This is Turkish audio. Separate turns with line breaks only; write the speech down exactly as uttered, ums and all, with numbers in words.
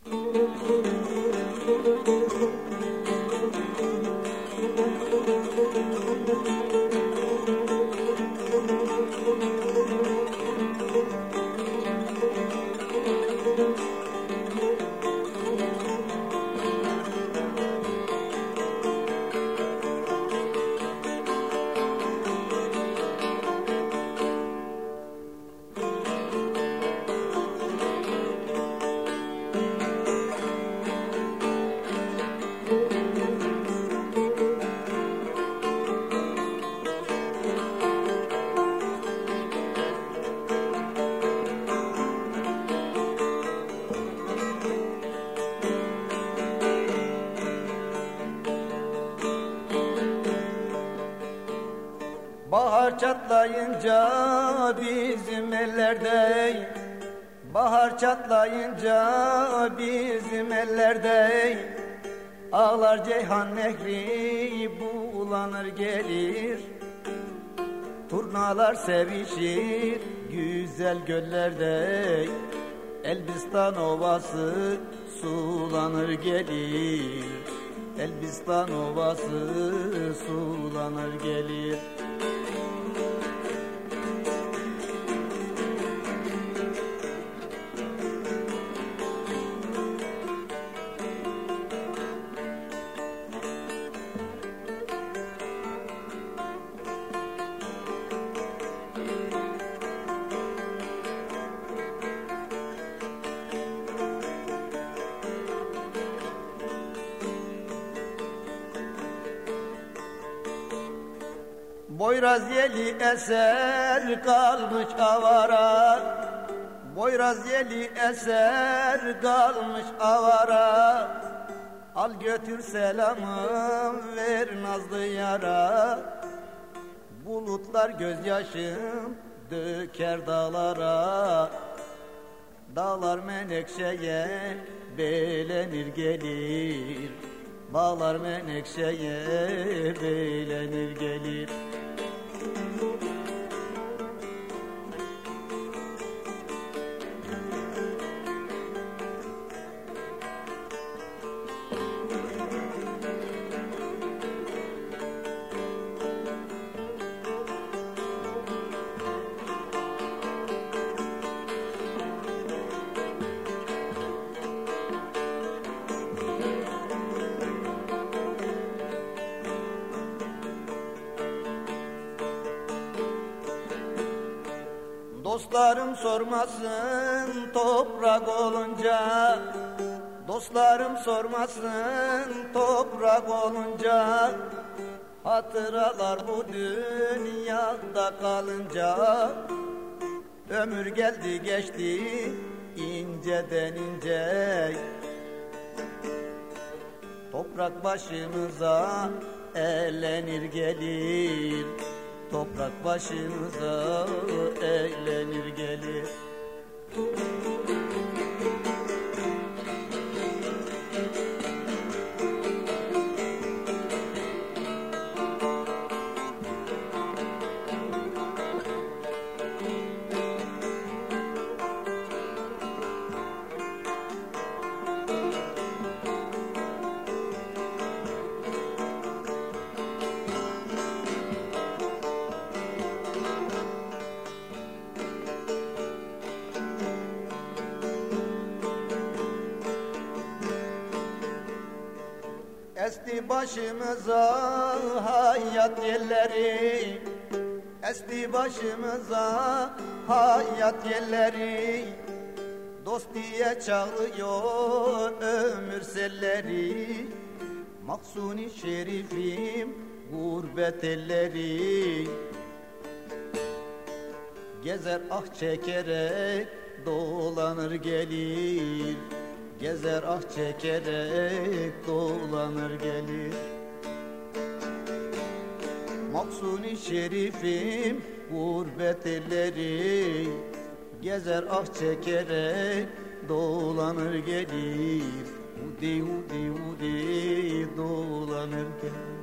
Bahar çatlayınca bizim ellerde, bahar çatlayınca bizim ellerde, ağlar Ceyhan Nehri bulanır gelir. Turnalar sevişir güzel göllerde, Elbistan ovası sulanır gelir. Elbistan ovası sulanır gelir. Boyraz yeli eser kalmış avara, Boyraz yeli eser kalmış avara. Al götür selamı ver nazlı yara, bulutlar gözyaşım döker dağlara. Dağlar menekşeye belenir gelir, Bağlar menekşeye belenir gelir. Dostlarım sormasın toprak olunca, Dostlarım sormasın toprak olunca, hatıralar bu dünyada kalınca. Ömür geldi geçti inceden ince, toprak başımıza eğlenir gelir. Toprak başımıza eğlenir gelir. Esti başımıza hayat yelleri, Esti başımıza hayat yelleri, dost diye çağırıyor ömür selleri. Maksuni şerifim gurbet elleri, gezer ah çekerek dolanır gelir. Gezer ah çekerek dolanır gelir. Maksuni şerifim gurbet elleri, gezer ah çekerek dolanır gelir. Udi udi udi dolanır gelir.